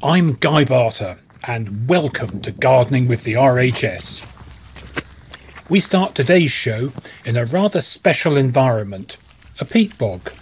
I'm Guy Barter, and welcome to Gardening with the RHS. We start today's show in a rather special environment, a peat bog.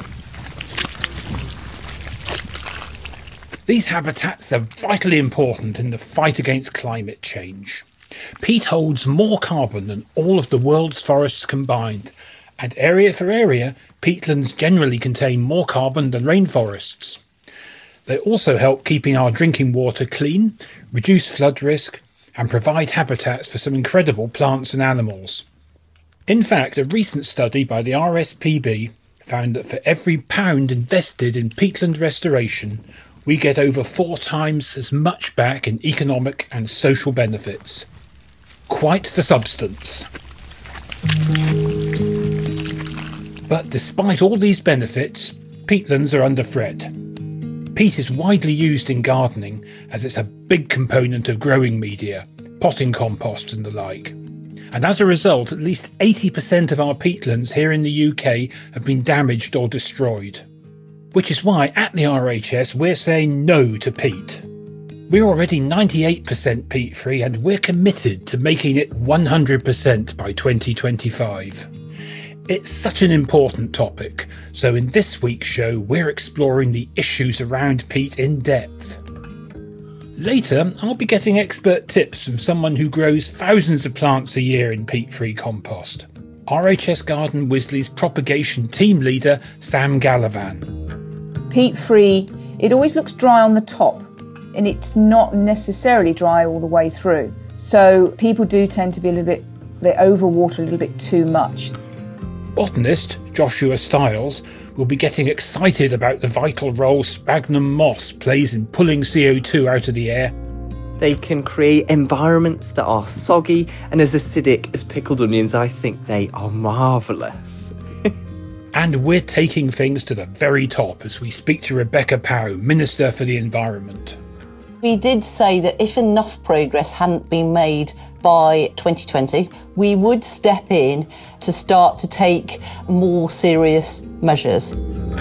These habitats are vitally important in the fight against climate change. Peat holds more carbon than all of the world's forests combined, and area for area, peatlands generally contain more carbon than rainforests. They also help keeping our drinking water clean, reduce flood risk, and provide habitats for some incredible plants and animals. In fact, a recent study by the RSPB found that for every pound invested in peatland restoration, we get over 4 times as much back in economic and social benefits. Quite the substance. But despite all these benefits, peatlands are under threat. Peat is widely used in gardening as it's a big component of growing media, potting compost and the like. And as a result, at least 80% of our peatlands here in the UK have been damaged or destroyed. Which is why at the RHS we're saying no to peat. We're already 98% peat free and we're committed to making it 100% by 2025. It's such an important topic, so in this week's show we're exploring the issues around peat in depth. Later, I'll be getting expert tips from someone who grows thousands of plants a year in peat-free compost. RHS Garden Wisley's propagation team leader, Sam Gallivan. Peat-free, it always looks dry on the top, and it's not necessarily dry all the way through. So people do tend to be they overwater a little bit too much. Botanist Joshua Stiles will be getting excited about the vital role sphagnum moss plays in pulling CO2 out of the air. They can create environments that are soggy and as acidic as pickled onions. I think they are marvellous. And we're taking things to the very top as we speak to Rebecca Pow, Minister for the Environment. We did say that if enough progress hadn't been made by 2020, we would step in to start to take more serious measures.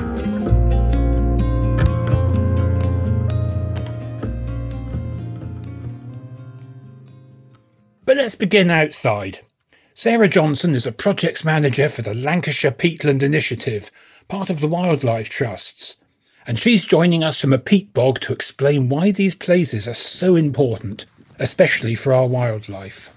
But let's begin outside. Sarah Johnson is a projects manager for the Lancashire Peatland Initiative, part of the Wildlife Trusts. And she's joining us from a peat bog to explain why these places are so important, especially for our wildlife.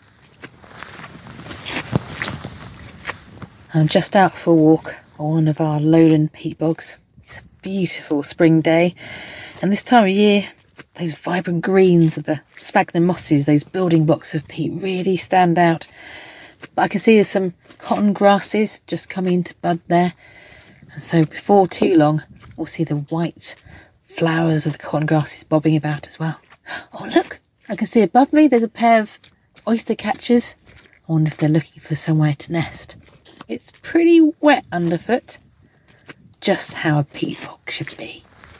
I'm just out for a walk on one of our lowland peat bogs. It's a beautiful spring day, and this time of year, those vibrant greens of the sphagnum mosses, those building blocks of peat, really stand out. But I can see there's some cotton grasses just coming into bud there, and so before too long, we'll see the white flowers of the cotton grasses bobbing about as well. Oh, look! I can see above me there's a pair of oyster catchers. I wonder if they're looking for somewhere to nest. It's pretty wet underfoot. Just how a peat bog should be.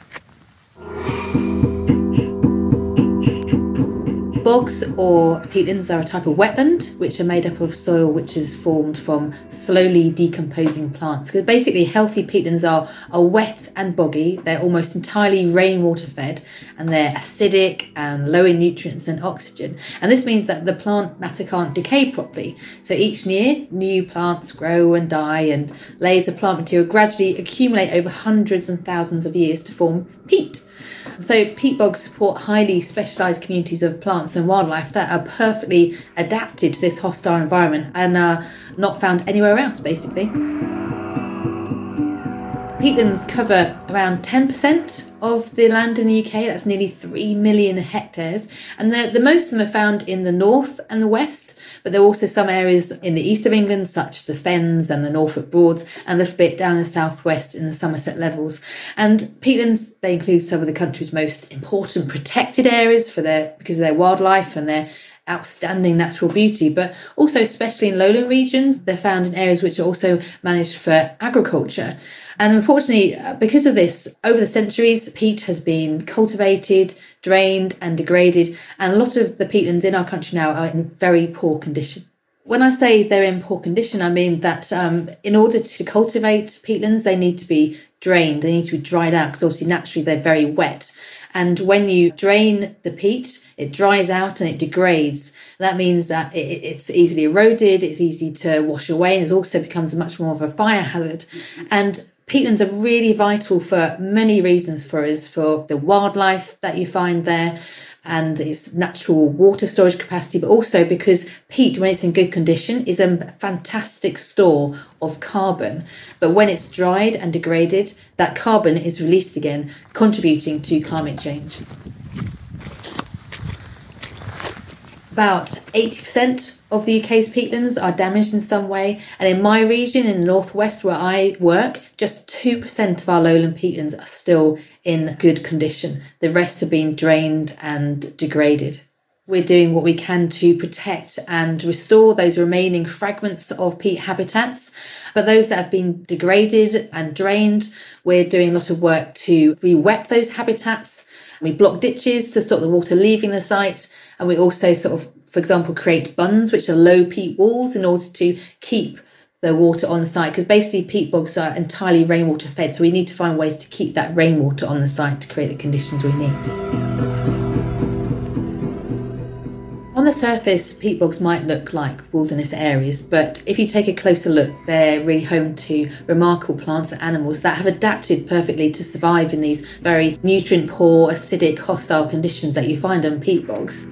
Bogs or peatlands are a type of wetland which are made up of soil which is formed from slowly decomposing plants. Because basically healthy peatlands are wet and boggy, they're almost entirely rainwater fed, and they're acidic and low in nutrients and oxygen. And this means that the plant matter can't decay properly. So each year, new plants grow and die, and layers of plant material gradually accumulate over hundreds and thousands of years to form peat. So peat bogs support highly specialised communities of plants and wildlife that are perfectly adapted to this hostile environment and are not found anywhere else, basically. Peatlands cover around 10% of the land in the UK, that's nearly 3 million hectares, and the most of them are found in the north and the west, but there are also some areas in the east of England, such as the Fens and the Norfolk Broads, and a little bit down in the southwest in the Somerset Levels. And peatlands, they include some of the country's most important protected areas because of their wildlife and their outstanding natural beauty, but also especially in lowland regions, they're found in areas which are also managed for agriculture. And unfortunately, because of this, over the centuries, peat has been cultivated, drained and degraded, and a lot of the peatlands in our country now are in very poor condition. When I say they're in poor condition, I mean that in order to cultivate peatlands, they need to be drained, they need to be dried out, because obviously naturally they're very wet. And when you drain the peat, it dries out and it degrades. That means that it's easily eroded, it's easy to wash away, and it also becomes much more of a fire hazard. And peatlands are really vital for many reasons for us, for the wildlife that you find there and its natural water storage capacity, but also because peat, when it's in good condition, is a fantastic store of carbon. But when it's dried and degraded, that carbon is released again, contributing to climate change. About 80% of the UK's peatlands are damaged in some way, and in my region, in the northwest where I work, just 2% of our lowland peatlands are still in good condition. The rest have been drained and degraded. We're doing what we can to protect and restore those remaining fragments of peat habitats, but those that have been degraded and drained, we're doing a lot of work to re-wet those habitats. We block ditches to stop the water leaving the site, and we also for example, create bunds, which are low peat walls, in order to keep the water on the site, because basically peat bogs are entirely rainwater fed, so we need to find ways to keep that rainwater on the site to create the conditions we need. On the surface, peat bogs might look like wilderness areas, but if you take a closer look, they're really home to remarkable plants and animals that have adapted perfectly to survive in these very nutrient-poor, acidic, hostile conditions that you find on peat bogs.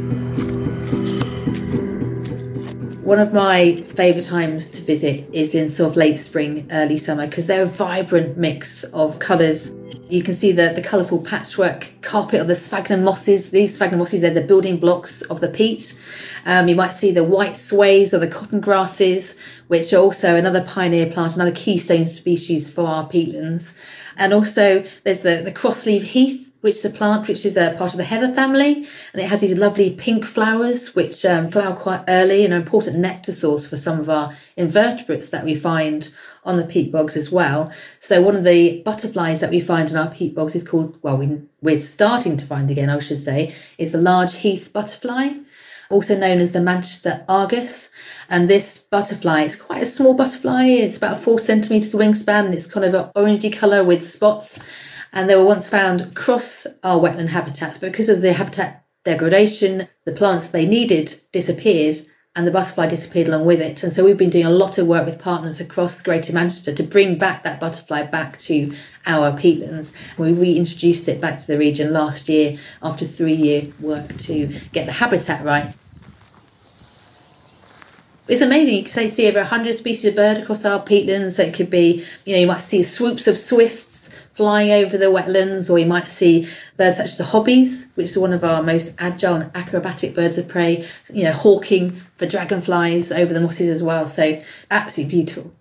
One of my favourite times to visit is in sort of late spring, early summer, because they're a vibrant mix of colours. You can see the colourful patchwork carpet of the sphagnum mosses. These sphagnum mosses are the building blocks of the peat. You might see the white sways or the cotton grasses, which are also another pioneer plant, another keystone species for our peatlands. And also there's the crossleaf heath, which is a plant which is a part of the heather family, and it has these lovely pink flowers which flower quite early and are an important nectar source for some of our invertebrates that we find on the peat bogs as well. So one of the butterflies that we find in our peat bogs is called, we're starting to find again, I should say, is the large heath butterfly, also known as the Manchester argus. And this butterfly, it's quite a small butterfly, it's about 4 centimetres wingspan, and it's kind of an orangey colour with spots. And they were once found across our wetland habitats, but because of the habitat degradation, the plants they needed disappeared, and the butterfly disappeared along with it. And so we've been doing a lot of work with partners across Greater Manchester to bring back that butterfly back to our peatlands. And we reintroduced it back to the region last year after 3-year work to get the habitat right. It's amazing. You can see over 100 species of bird across our peatlands. So it could be, you might see swoops of swifts flying over the wetlands, or you might see birds such as the hobbies, which is one of our most agile and acrobatic birds of prey, hawking for dragonflies over the mosses as well. So absolutely beautiful.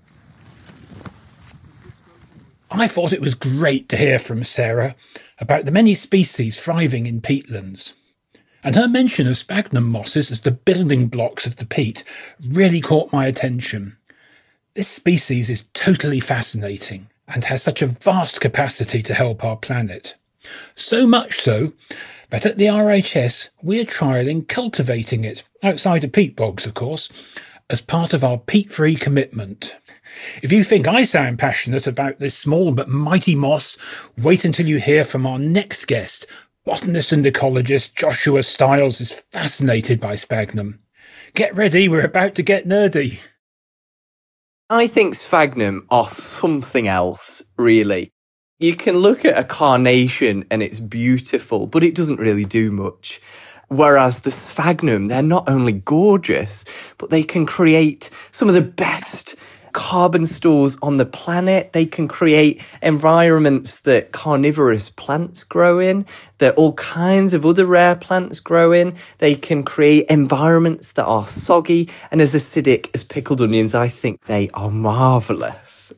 I thought it was great to hear from Sarah about the many species thriving in peatlands. And her mention of sphagnum mosses as the building blocks of the peat really caught my attention. This species is totally fascinating and has such a vast capacity to help our planet. So much so that at the RHS we're trialling cultivating it, outside of peat bogs of course, as part of our peat-free commitment. If you think I sound passionate about this small but mighty moss, wait until you hear from our next guest. Botanist and ecologist Joshua Stiles is fascinated by sphagnum. Get ready, we're about to get nerdy. I think sphagnum are something else, really. You can look at a carnation and it's beautiful, but it doesn't really do much. Whereas the sphagnum, they're not only gorgeous, but they can create some of the best carbon stores on the planet. They can create environments that carnivorous plants grow in, that all kinds of other rare plants grow in. They can create environments that are soggy and as acidic as pickled onions. I think they are marvellous.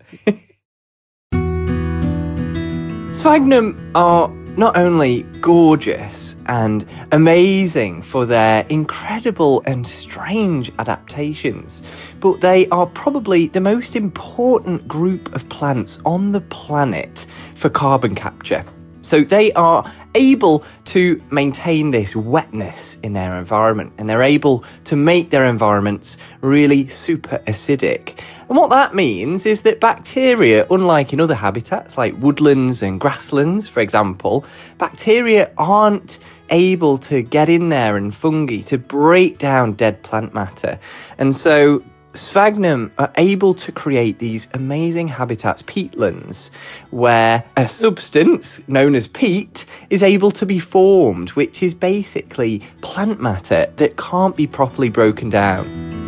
Sphagnum are not only gorgeous and amazing for their incredible and strange adaptations, but they are probably the most important group of plants on the planet for carbon capture. So they are able to maintain this wetness in their environment, and they're able to make their environments really super acidic. And what that means is that bacteria, unlike in other habitats like woodlands and grasslands, for example, bacteria aren't able to get in there, and fungi to break down dead plant matter. And so sphagnum are able to create these amazing habitats, peatlands, where a substance known as peat is able to be formed, which is basically plant matter that can't be properly broken down.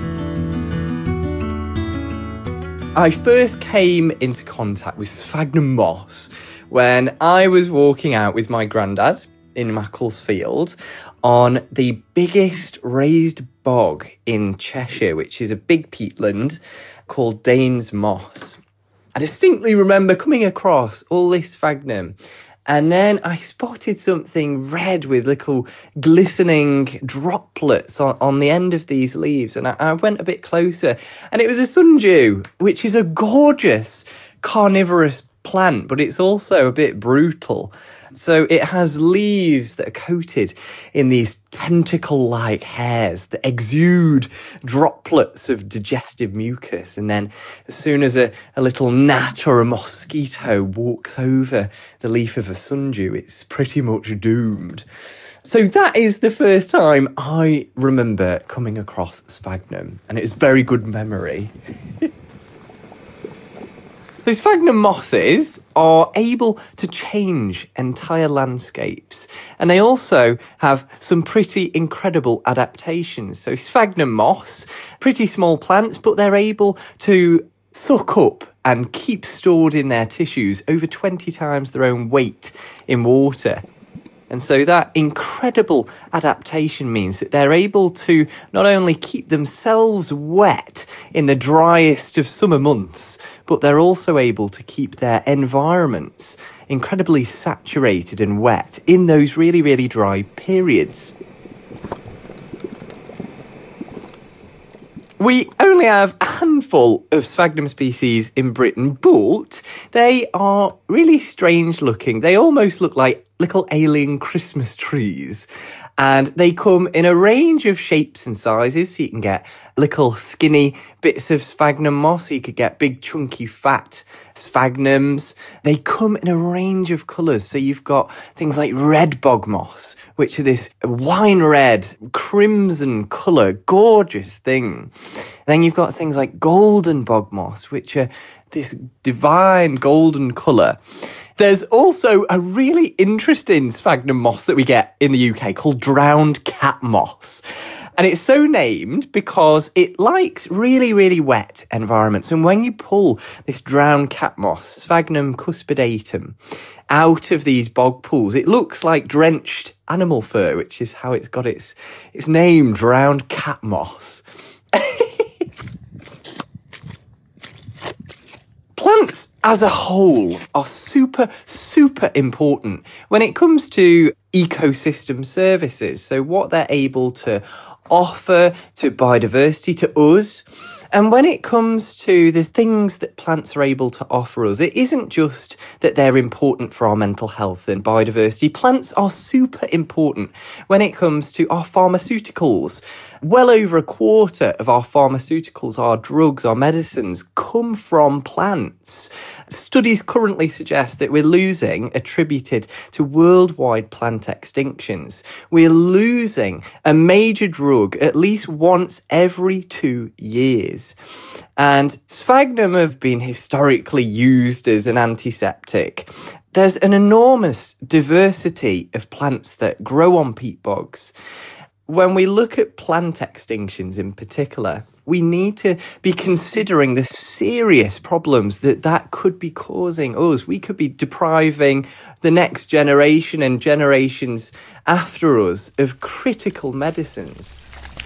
I first came into contact with sphagnum moss when I was walking out with my granddad in Macclesfield on the biggest raised bog in Cheshire, which is a big peatland called Danes Moss. I distinctly remember coming across all this sphagnum, and then I spotted something red with little glistening droplets on the end of these leaves, and I went a bit closer, and it was a sundew, which is a gorgeous carnivorous plant, but it's also a bit brutal. So it has leaves that are coated in these tentacle-like hairs that exude droplets of digestive mucus. And then as soon as a little gnat or a mosquito walks over the leaf of a sundew, it's pretty much doomed. So that is the first time I remember coming across sphagnum, and it's a very good memory. So sphagnum mosses are able to change entire landscapes, and they also have some pretty incredible adaptations. So sphagnum moss, pretty small plants, but they're able to suck up and keep stored in their tissues over 20 times their own weight in water. And so that incredible adaptation means that they're able to not only keep themselves wet in the driest of summer months, but they're also able to keep their environments incredibly saturated and wet in those really, really dry periods. We only have a handful of sphagnum species in Britain, but they are really strange looking. They almost look like little alien Christmas trees. And they come in a range of shapes and sizes. So you can get little skinny bits of sphagnum moss. So you could get big, chunky, fat sphagnums. They come in a range of colours. So you've got things like red bog moss, which are this wine red, crimson colour, gorgeous thing. Then you've got things like golden bog moss, which are this divine golden colour. There's also a really interesting sphagnum moss that we get in the UK called drowned cat moss. And it's so named because it likes really, really wet environments. And when you pull this drowned cat moss, Sphagnum cuspidatum, out of these bog pools, it looks like drenched animal fur, which is how it's got its name, drowned cat moss. Plants as a whole are super, super important when it comes to ecosystem services. So what they're able to offer to biodiversity, to us. And when it comes to the things that plants are able to offer us, it isn't just that they're important for our mental health and biodiversity. Plants are super important when it comes to our pharmaceuticals. Well over a quarter of our pharmaceuticals, our drugs, our medicines come from plants. Studies currently suggest that we're losing, attributed to worldwide plant extinctions, we're losing a major drug at least once every 2 years. And sphagnum have been historically used as an antiseptic. There's an enormous diversity of plants that grow on peat bogs. When we look at plant extinctions in particular, we need to be considering the serious problems that could be causing us. We could be depriving the next generation and generations after us of critical medicines.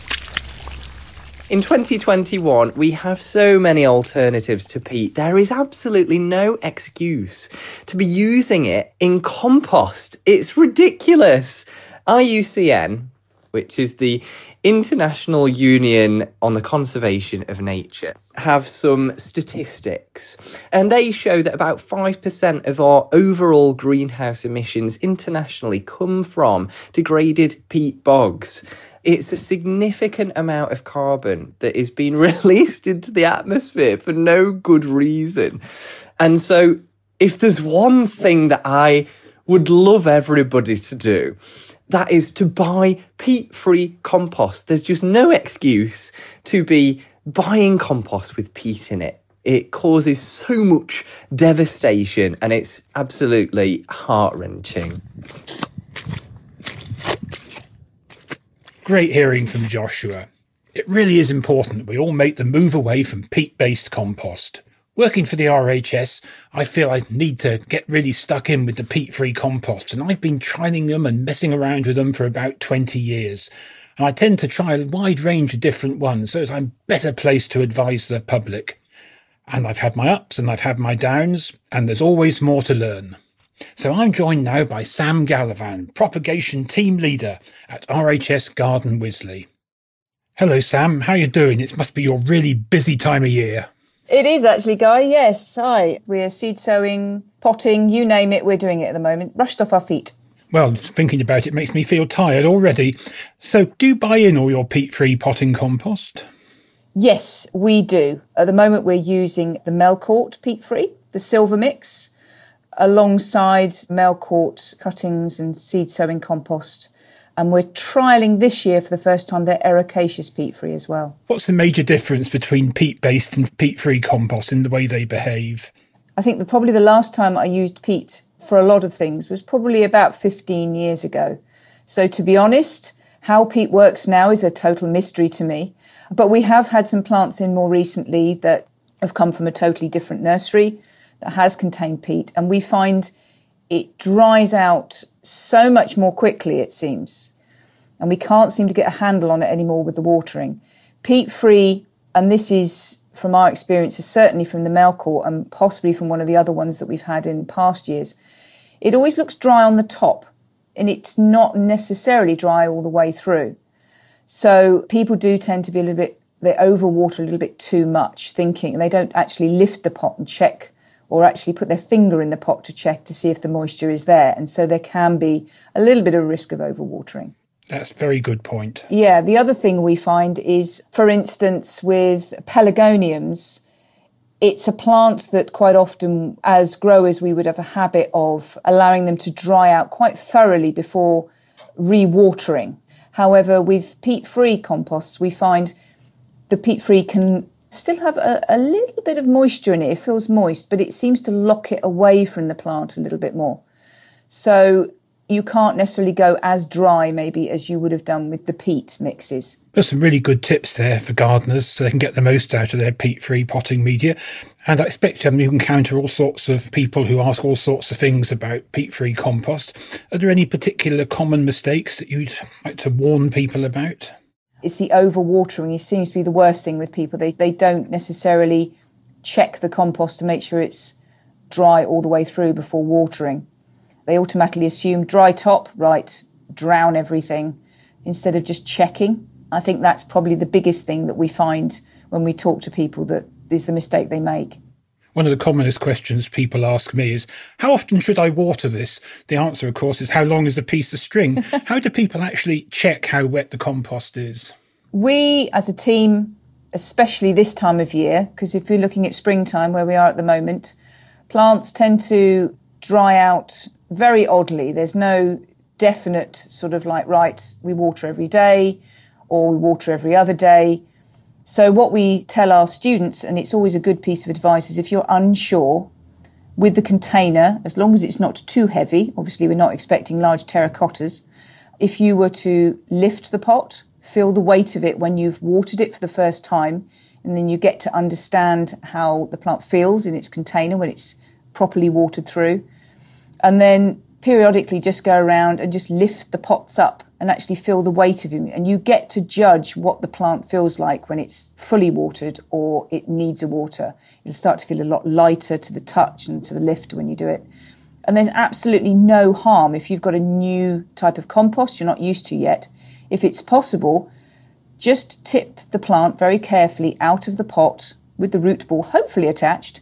In 2021, we have so many alternatives to peat. There is absolutely no excuse to be using it in compost. It's ridiculous. IUCN, which is the International Union on the Conservation of Nature, have some statistics. And they show that about 5% of our overall greenhouse emissions internationally come from degraded peat bogs. It's a significant amount of carbon that is being released into the atmosphere for no good reason. And so if there's one thing that I would love everybody to do, that is to buy peat-free compost. There's just no excuse to be buying compost with peat in it. It causes so much devastation and it's absolutely heart-wrenching. Great hearing from Joshua. It really is important that we all make the move away from peat-based compost. Working for the RHS, I feel I need to get really stuck in with the peat-free compost, and I've been trialing them and messing around with them for about 20 years. And I tend to try a wide range of different ones, so that I'm better placed to advise the public. And I've had my ups and I've had my downs, and there's always more to learn. So I'm joined now by Sam Gallivan, Propagation Team Leader at RHS Garden Wisley. Hello Sam, how you doing? It must be your really busy time of year. It is actually, Guy, yes. Hi. We're seed sowing, potting, you name it, we're doing it at the moment. Rushed off our feet. Well, thinking about it makes me feel tired already. So do you buy in all your peat-free potting compost? Yes, we do. At the moment, we're using the Melcourt peat-free, the Silver Mix, alongside Melcourt cuttings and seed sowing compost. And we're trialling this year for the first time their Ericaceous peat-free as well. What's the major difference between peat-based and peat-free compost in the way they behave? I think probably the last time I used peat for a lot of things was probably about 15 years ago. So to be honest, how peat works now is a total mystery to me. But we have had some plants in more recently that have come from a totally different nursery that has contained peat. And we find it dries out so much more quickly, it seems. And we can't seem to get a handle on it anymore with the watering. Peat-free, and this is from our experiences, certainly from the Melcourt and possibly from one of the other ones that we've had in past years, it always looks dry on the top and it's not necessarily dry all the way through. So people do tend to be they overwater a little bit too much, thinking they don't actually lift the pot and check or actually put their finger in the pot to check to see if the moisture is there. And so there can be a little bit of risk of overwatering. That's a very good point. Yeah, the other thing we find is, for instance, with pelargoniums, it's a plant that quite often, as growers, we would have a habit of allowing them to dry out quite thoroughly before re-watering. However, with peat-free composts, we find the peat-free can still have a little bit of moisture in it. It feels moist, but it seems to lock it away from the plant a little bit more. So you can't necessarily go as dry maybe as you would have done with the peat mixes. There's some really good tips there for gardeners so they can get the most out of their peat-free potting media. And I expect you encounter all sorts of people who ask all sorts of things about peat-free compost. Are there any particular common mistakes that you'd like to warn people about? It's the overwatering. It seems to be the worst thing with people. They don't necessarily check the compost to make sure it's dry all the way through before watering. They automatically assume dry top, right, drown everything, instead of just checking. I think that's probably the biggest thing that we find when we talk to people, that is the mistake they make. One of the commonest questions people ask me is, how often should I water this? The answer, of course, is how long is a piece of string? How do people actually check how wet the compost is? We, as a team, especially this time of year, because if you're looking at springtime where we are at the moment, plants tend to dry out very oddly. There's no definite sort of like, right, we water every day or we water every other day. So what we tell our students, and it's always a good piece of advice, is if you're unsure with the container, as long as it's not too heavy, obviously we're not expecting large terracottas, if you were to lift the pot, feel the weight of it when you've watered it for the first time, and then you get to understand how the plant feels in its container when it's properly watered through. And then periodically just go around and just lift the pots up and actually feel the weight of it. And you get to judge what the plant feels like when it's fully watered or it needs a water. It'll start to feel a lot lighter to the touch and to the lift when you do it. And there's absolutely no harm if you've got a new type of compost you're not used to yet, if it's possible, just tip the plant very carefully out of the pot with the root ball hopefully attached,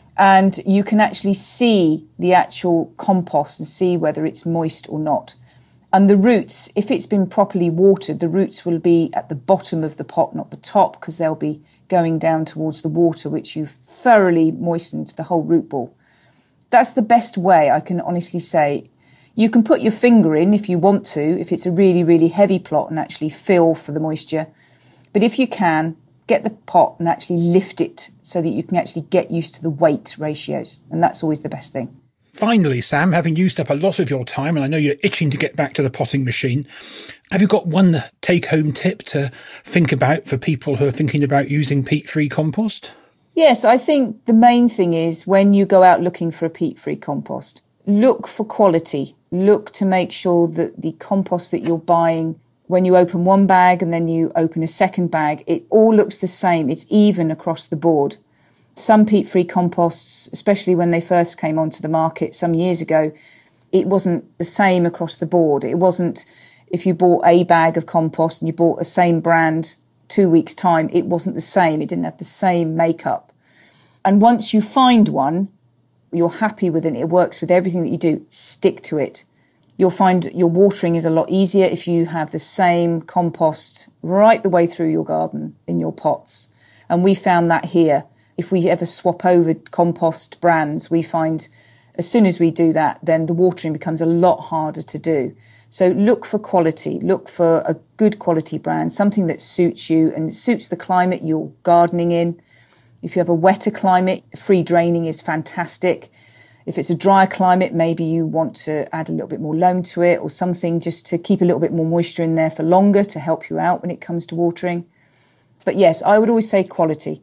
and you can actually see the actual compost and see whether it's moist or not. And the roots, if it's been properly watered, the roots will be at the bottom of the pot, not the top, because they'll be going down towards the water, which you've thoroughly moistened the whole root ball. That's the best way, I can honestly say. You can put your finger in if you want to, if it's a really, really heavy plot, and actually feel for the moisture. But if you can, get the pot and actually lift it so that you can actually get used to the weight ratios. And that's always the best thing. Finally, Sam, having used up a lot of your time, and I know you're itching to get back to the potting machine, have you got one take-home tip to think about for people who are thinking about using peat-free compost? Yes, I think the main thing is when you go out looking for a peat-free compost, look for quality. Look to make sure that the compost that you're buying, when you open one bag and then you open a second bag, it all looks the same. It's even across the board. Some peat-free composts, especially when they first came onto the market some years ago, it wasn't the same across the board. It wasn't, if you bought a bag of compost and you bought the same brand 2 weeks' time, it wasn't the same. It didn't have the same makeup. And once you find one, you're happy with it, it works with everything that you do, stick to it. You'll find your watering is a lot easier if you have the same compost right the way through your garden in your pots. And we found that here. If we ever swap over compost brands, we find as soon as we do that, then the watering becomes a lot harder to do. So look for quality, look for a good quality brand, something that suits you and suits the climate you're gardening in. If you have a wetter climate, free draining is fantastic. If it's a drier climate, maybe you want to add a little bit more loam to it or something just to keep a little bit more moisture in there for longer to help you out when it comes to watering. But yes, I would always say quality.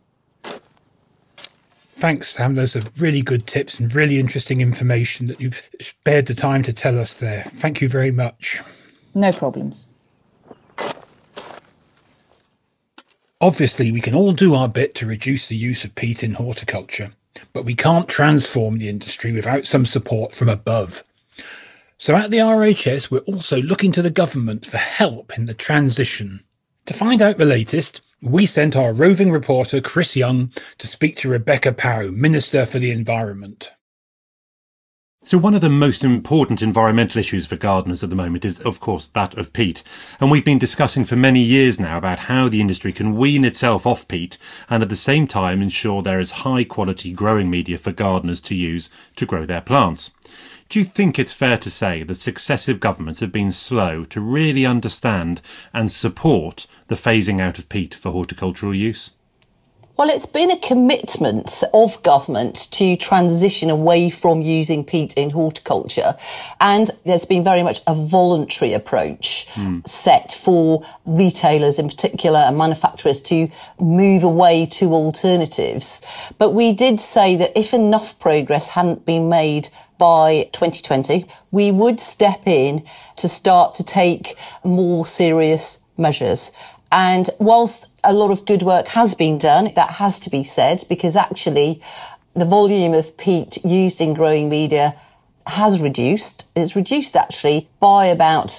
Thanks, Sam. Those are really good tips and really interesting information that you've spared the time to tell us there. Thank you very much. No problems. Obviously, we can all do our bit to reduce the use of peat in horticulture, but we can't transform the industry without some support from above. So at the RHS, we're also looking to the government for help in the transition. To find out the latest, we sent our roving reporter Chris Young to speak to Rebecca Pow, Minister for the Environment. So one of the most important environmental issues for gardeners at the moment is, of course, that of peat. And we've been discussing for many years now about how the industry can wean itself off peat and at the same time ensure there is high quality growing media for gardeners to use to grow their plants. Do you think it's fair to say that successive governments have been slow to really understand and support the phasing out of peat for horticultural use? Well, it's been a commitment of government to transition away from using peat in horticulture. And there's been very much a voluntary approach set for retailers in particular and manufacturers to move away to alternatives. But we did say that if enough progress hadn't been made by 2020, we would step in to start to take more serious measures. And whilst a lot of good work has been done, that has to be said, because actually the volume of peat used in growing media has reduced. It's reduced actually by about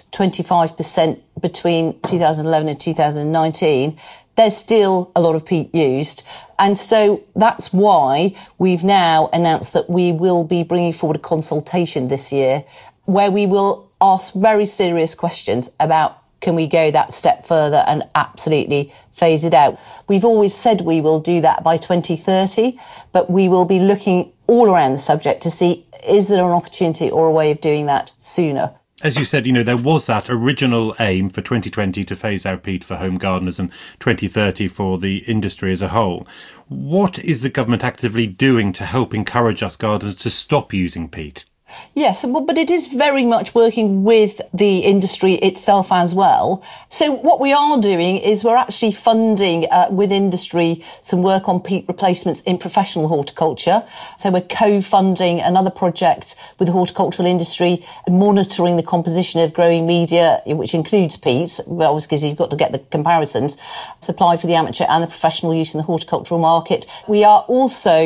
25% between 2011 and 2019. There's still a lot of peat used. And so that's why we've now announced that we will be bringing forward a consultation this year where we will ask very serious questions about can we go that step further and absolutely phase it out. We've always said we will do that by 2030, but we will be looking all around the subject to see is there an opportunity or a way of doing that sooner. As you said, there was that original aim for 2020 to phase out peat for home gardeners and 2030 for the industry as a whole. What is the government actively doing to help encourage us gardeners to stop using peat? Yes, but it is very much working with the industry itself as well. So what we are doing is we're actually funding with industry some work on peat replacements in professional horticulture. So we're co-funding another project with the horticultural industry, monitoring the composition of growing media, which includes peat, well, obviously because you've got to get the comparisons, supplied for the amateur and the professional use in the horticultural market. We are also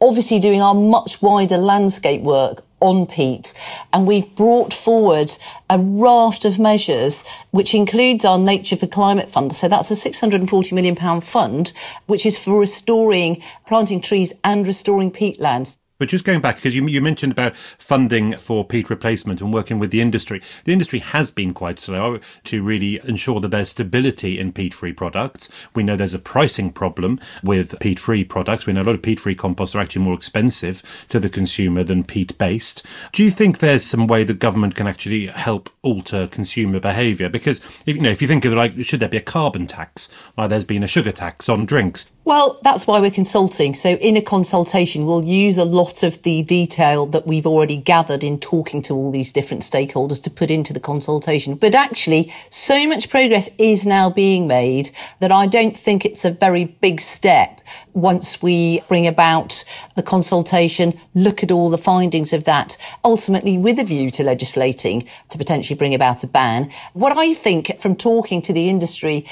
obviously doing our much wider landscape work on peat, and we've brought forward a raft of measures which includes our Nature for Climate Fund. So that's a £640 million fund which is for restoring, planting trees and restoring peatlands. But just going back, because you mentioned about funding for peat replacement and working with the industry. The industry has been quite slow to really ensure that there's stability in peat-free products. We know there's a pricing problem with peat-free products. We know a lot of peat-free composts are actually more expensive to the consumer than peat-based. Do you think there's some way that government can actually help alter consumer behaviour? Because if you think of it like, should there be a carbon tax, like there's been a sugar tax on drinks? Well, that's why we're consulting. So in a consultation, we'll use a lot of the detail that we've already gathered in talking to all these different stakeholders to put into the consultation. But actually, so much progress is now being made that I don't think it's a very big step once we bring about the consultation, look at all the findings of that, ultimately with a view to legislating to potentially bring about a ban. What I think from talking to the industry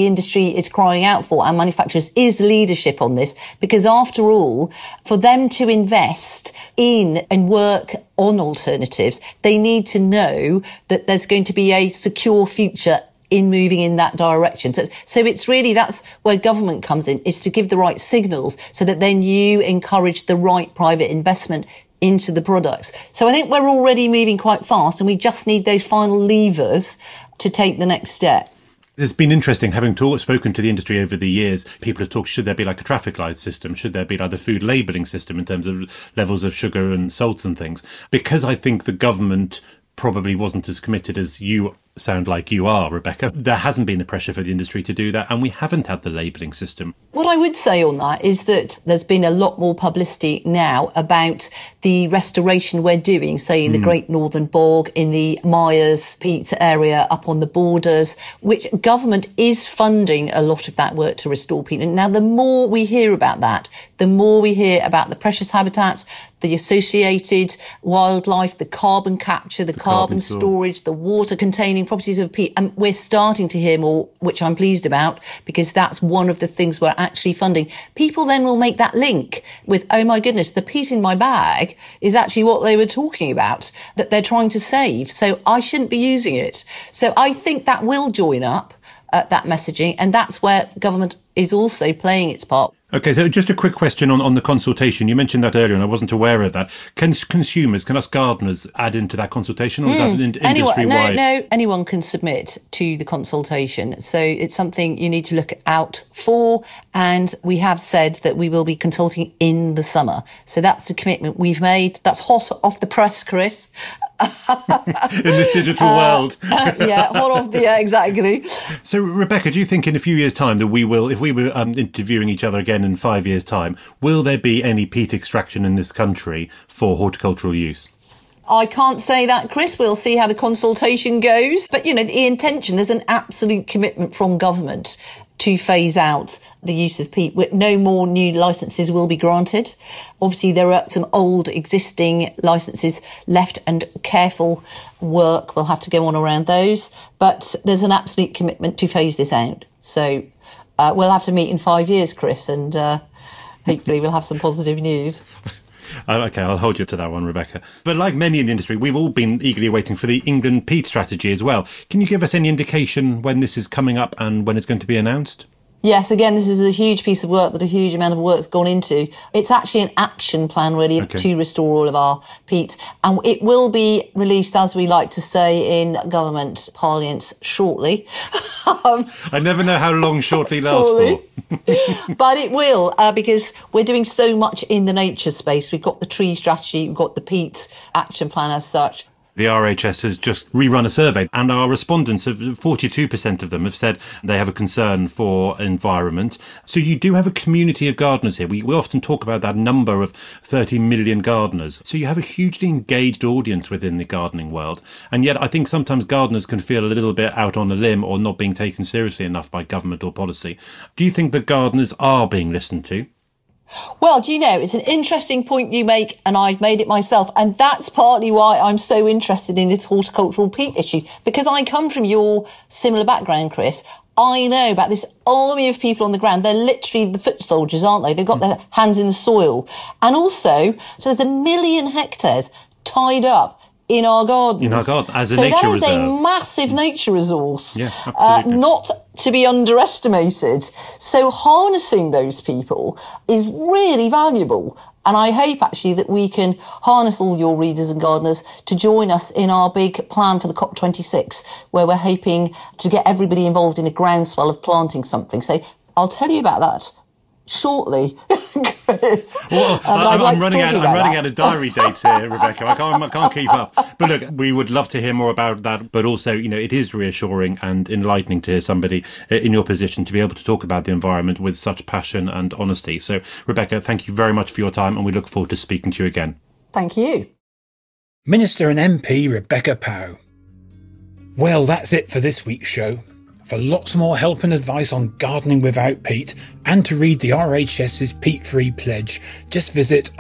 is crying out for, and manufacturers, is leadership on this, because after all, for them to invest in and work on alternatives, they need to know that there's going to be a secure future in moving in that direction. So it's really, that's where government comes in, is to give the right signals so that then you encourage the right private investment into the products. So I think we're already moving quite fast, and we just need those final levers to take the next step. It's been interesting having spoken to the industry over the years. People have talked, should there be like a traffic light system? Should there be like the food labelling system in terms of levels of sugar and salts and things? Because I think the government probably wasn't as committed as you sound like you are, Rebecca. There hasn't been the pressure for the industry to do that, and we haven't had the labelling system. What I would say on that is that there's been a lot more publicity now about the restoration we're doing, say in the Great Northern Bog, in the Myers peat area up on the borders, which government is funding a lot of that work to restore peat. And now the more we hear about that, the more we hear about the precious habitats, the associated wildlife, the carbon capture, the carbon storage, the water containing properties of peat. And we're starting to hear more, which I'm pleased about, because that's one of the things we're actually funding. People then will make that link with, oh my goodness, the peat in my bag is actually what they were talking about, that they're trying to save. So I shouldn't be using it. So I think that will join up that messaging, and that's where government is also playing its part. Okay, so just a quick question on the consultation. You mentioned that earlier and I wasn't aware of that. Can consumers, can us gardeners add into that consultation, or is that industry-wide? No, anyone can submit to the consultation. So it's something you need to look out for, and we have said that we will be consulting in the summer. So that's a commitment we've made. That's hot off the press, Chris. In this digital world. Exactly. So, Rebecca, do you think in a few years' time that we will, if we were interviewing each other again in 5 years' time, will there be any peat extraction in this country for horticultural use? I can't say that, Chris. We'll see how the consultation goes. But, the intention, there's an absolute commitment from government to phase out the use of peat. No more new licences will be granted. Obviously, there are some old existing licences left, and careful work will have to go on around those. But there's an absolute commitment to phase this out. So we'll have to meet in 5 years, Chris, and hopefully we'll have some positive news. Okay, I'll hold you to that one, Rebecca. But like many in the industry, we've all been eagerly waiting for the England peat strategy as well. Can you give us any indication when this is coming up and when it's going to be announced? Yes, again, this is a huge piece of work that a huge amount of work's gone into. It's actually an action plan, really, to restore all of our peat. And it will be released, as we like to say in government parlance, shortly. I never know how long shortly lasts for. But it will, because we're doing so much in the nature space. We've got the tree strategy, we've got the peat action plan as such. The RHS has just rerun a survey, and our respondents, 42% of them have said they have a concern for environment. So you do have a community of gardeners here. We often talk about that number of 30 million gardeners. So you have a hugely engaged audience within the gardening world. And yet I think sometimes gardeners can feel a little bit out on a limb or not being taken seriously enough by government or policy. Do you think that gardeners are being listened to? Well, it's an interesting point you make, and I've made it myself. And that's partly why I'm so interested in this horticultural peat issue, because I come from your similar background, Chris. I know about this army of people on the ground. They're literally the foot soldiers, aren't they? They've got their hands in the soil. And also, so there's 1 million hectares tied up in our gardens. In our garden, as a nature reserve. So that is reserve. a massive nature resource. Yeah, absolutely. Not to be underestimated. So harnessing those people is really valuable. And I hope actually that we can harness all your readers and gardeners to join us in our big plan for the COP26, where we're hoping to get everybody involved in a groundswell of planting something. So I'll tell you about that shortly, Chris. Well, I'm running out of diary dates here, Rebecca. I can't keep up. But look, we would love to hear more about that. But also, it is reassuring and enlightening to hear somebody in your position to be able to talk about the environment with such passion and honesty. So, Rebecca, thank you very much for your time, and we look forward to speaking to you again. Thank you. Minister and MP Rebecca Pow. Well, that's it for this week's show. For lots more help and advice on gardening without peat and to read the RHS's peat-free pledge, just visit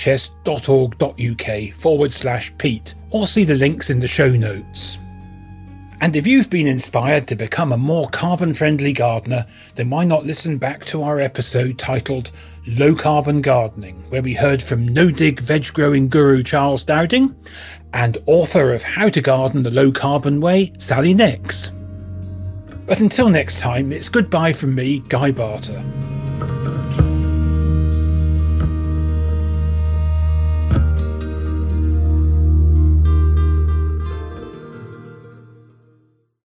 rhs.org.uk/peat or see the links in the show notes. And if you've been inspired to become a more carbon-friendly gardener, then why not listen back to our episode titled Low Carbon Gardening, where we heard from no-dig veg-growing guru Charles Dowding and author of How to Garden the Low Carbon Way, Sally Nix. But until next time, it's goodbye from me, Guy Barter.